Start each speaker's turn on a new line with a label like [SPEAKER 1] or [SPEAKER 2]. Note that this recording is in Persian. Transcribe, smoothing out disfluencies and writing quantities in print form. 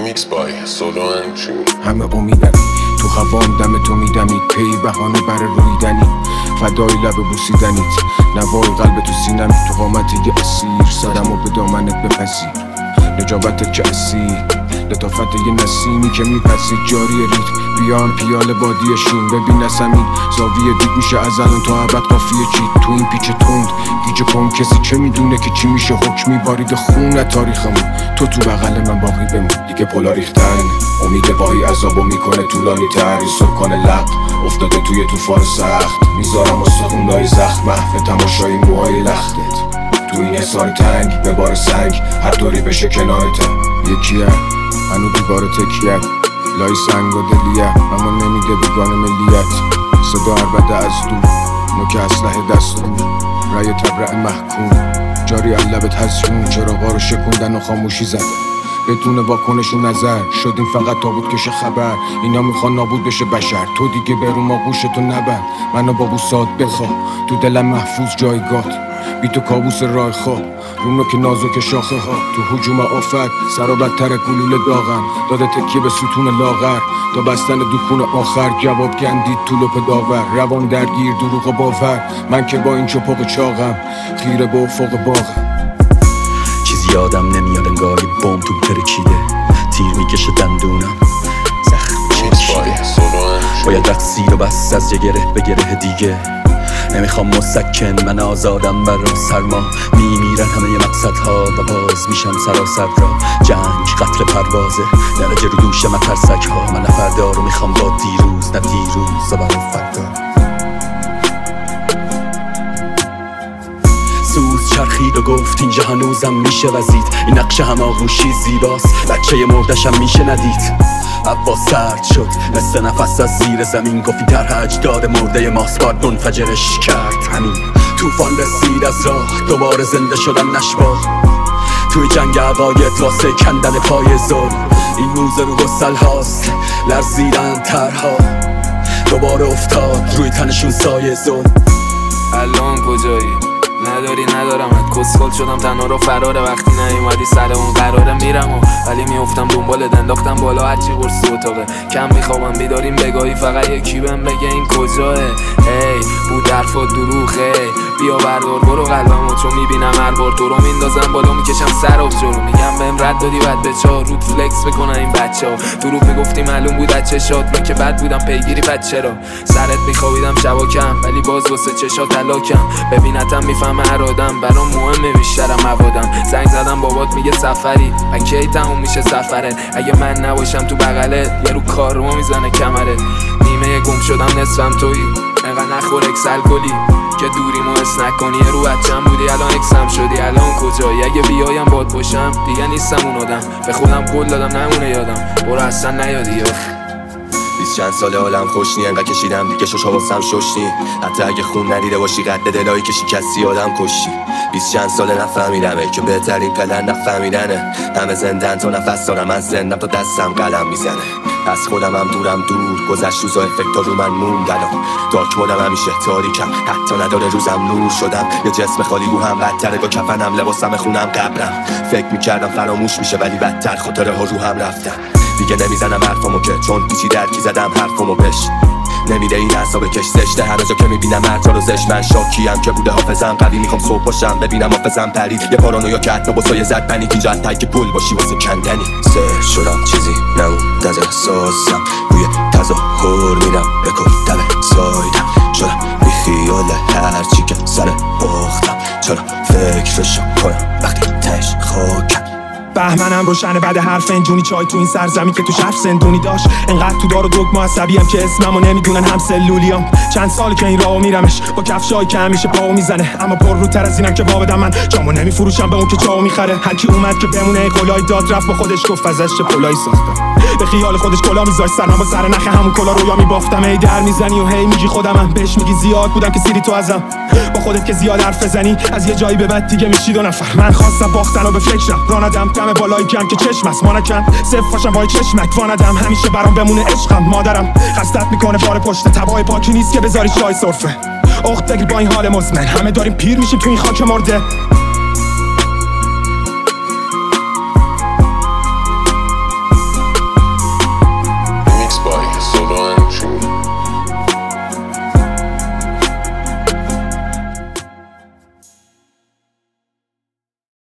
[SPEAKER 1] Remix by Solo and Jimmy.
[SPEAKER 2] همه امیدن تو هوام دم تو میدمید، پی بهانه برای رویدنی، فدای لب بوسیدنیت، نوای قلب تو سینمی، تو قامت یه اسیر سرم و به دامنت بپذیر، نجابتت که اسیر لطافت یه نسیمی که میپسید جاری ریتم، بیان پیاله بادی شین، ببین نسمین زاویه دید میشه از الان تا ابد قافیه چید، تو این پیچ تند گیج پون کسی چه میدونه که چی میشه، حکمی بارید خون تاریخمون، تو بغل من باقی بمون، دیگه پلا ریختن امید واهی عذابو میکنه طولانی تر، این سکان لق افتاده توی طوفان سخت، میذارم استخونای زخم محو تماشای موهای لختت، تو این حصار تنگ به بار سنگ هر طوری بشه کنارتم، یکیه هنو دیوار تکیه لای سنگ و دلیه، اما نمیده بیگان ملیت، صدا عربده از دور نوک اسلحه دستون، رای تبرع محکوم جاری علبت هزیون، چراغا رو شکوندن و خاموشی زدن بدون واکنش و نظر، شدیم فقط تابوت کش خبر، اینا میخوان نابود بشه بشر، تو دیگه برون ما گوشتو نبند، منو با بوسات بخواه تو دلم محفوظ جایگات، بی تو کابوس راه خواب رونو که نازک شاخه ها، تو هجوم آفت سر و بدتر گلوله داغم، داده تکیه به ستون لاغر تا بستن دکون آخر، جواب گندید طول و پداور، روان درگیر دروغ و باور، من که با این چپاق چاقم خیره به افق باغم،
[SPEAKER 3] چیزی یادم نمیاد انگار یه بوم تو ترکیده، تیر میکشه دندونم زخم چشیده، باید رد سیر و بس از یه گره به گره دیگه، نمیخوام مسکن من آزادم برام سرما، میمیرن همه مقصدها و باز میشم سراسر را، جنگ قتل پروازه درجه رو دوش مترسک ها، من فردا رو میخوام با دیروز نه دیروز و برام فردا، سوز چرخید و گفت اینجا هنوزم میشه وزید، این نقشه هماغوشی زیباست بچه مردشم میشه ندید، هوا سرد شد مثل نفس از زیر زمین، گفتی در اجداد مرده ماست بار منفجرش کرد همین، توفان رسید از راه دوباره زنده شدن نشبا، توی جنگ عقاید واسه کندن پای ظلم، این موزه رو گسل هاست لرزیدن ترها، دوباره افتاد روی تنشون سایه ظلم.
[SPEAKER 4] الان کجایی؟ ندارمت کسخل شدم تنها رو فراره، وقتی نیومدی سر اون قراره میرم ولی میافتم دنبالت، انداختم بالا هرچی قرص اتاقه، کم میخوابم بیداریم بگاهی فقط یکی بهم بگه این کجاه، هی بود حرفات دروغه، بیا بردار برو قلبمو، چون میبینم هر بار تو رو میندازم بالا میکشم سر آب جلو، میگم بهم رد دادی بد به چا رود فلکس بکنن این بچه ها، دروغ میگفتی معلوم بود از چشات، من که بد بودم پیگیری بد چرا، سرت میخوابیدم شبا کم ولی باز واسه چشات طلاکم، ببینتم میفهمه هر آدم برام مهمه بیشترم موادم، زنگ زدم بابات میگه سفری کی تموم میشه سفره، اگه من نباشم تو بغلت یه رو کار رو میزنه کمرت، نیمه گم شدم نصفم تویی، انقدر نخور اکسل کلی که دوریمو حس نکنی، رو بچم بودی الان اکسم شدی، الان کجایی؟ اگه بیایم باد باشم دیگه نیستم اون آدم، به خودم قول دادم نمونه یادم، برو اصلا نیادی
[SPEAKER 5] چند ساله حالم خوش نی، انقدر کشیدم دیگه شش حواسم شش نی، حتی اگه خون ندیده باشی قد دلایی که شکستی آدم کشی، 20 چند ساله نفهمیدمه که بهترین پلن نفهمیدنه، همه زندن تا نفس دارم من زندم تا دستم قلم میزنه، از خودم هم دورم دور گذشت روزا افکتا رو من موندن، دارک مودم همیشه تاریکم حتی نداره روزم نور شدم، یه جسم خالی رو هم بدتره با کفنم لباسم خونم قبرم، فکر میکردم فراموش میشه ولی بدتر خاطره ها رو هم رفتن، دیگه نمیزنم حرفامو که چون پیچی درکی زدم حرفامو بش، نمیده این اعصاب کش زشته، همه جا که میبینم مرتا رو زشت، من شاکیم که بوده حافظم قوی، میخوام صبح باشم ببینم حافظم پرید، یه پارانویا که حتی با سایه زد پنیک، اینجا حتی که پول باشی واسه کندنی، سر شدم چیزی نموند از احساسم، روی تظاهر میرم به کتب سایدم، شدم بی خیال هرچی که سر باختم، چرا فکرشو کنم وقتی تش خاکم،
[SPEAKER 6] بهمنم روشنه بعد حرف انجونی، چای تو این سرزمین که توش حرف زندونی داشت، انقدر تو دار و دگم عصبیم که اسممو نمیدونن هم سلولیام، چند سال که این راهو میرمش با کفشایی که همیشه پاو میزنه، اما پر رو تر از اینم که وابدم من جامو نمیفروشم به اون که جامو میخره، هر کی اومد که بمونه قلای داد رفت با خودش گفت ازش چه پلایی ساختم، به خیال خودش کلا میذاشت سرم با سر نخ همون کلا رویا میبافتم، هی در میزنی و هی میگی خودمم، بهش میگی زیاد بودم که سیری تو ازم، با خودت که زیاد حرف بزنی از یه جایی به بعد دیگه میشی دو نفر، من خواستم باختن و به فکرم رانادم دم بالای گم که چشم است مانکن صف باشم با چشمک واندم، همیشه برام بمونه عشقم، مادرم قصدت میکنه بار پشت تبای پاکی نیست که بذاری چای سرفه، اخت بگیر با این حال مزمن، همه داریم پیر میشیم تو این خاک مرده.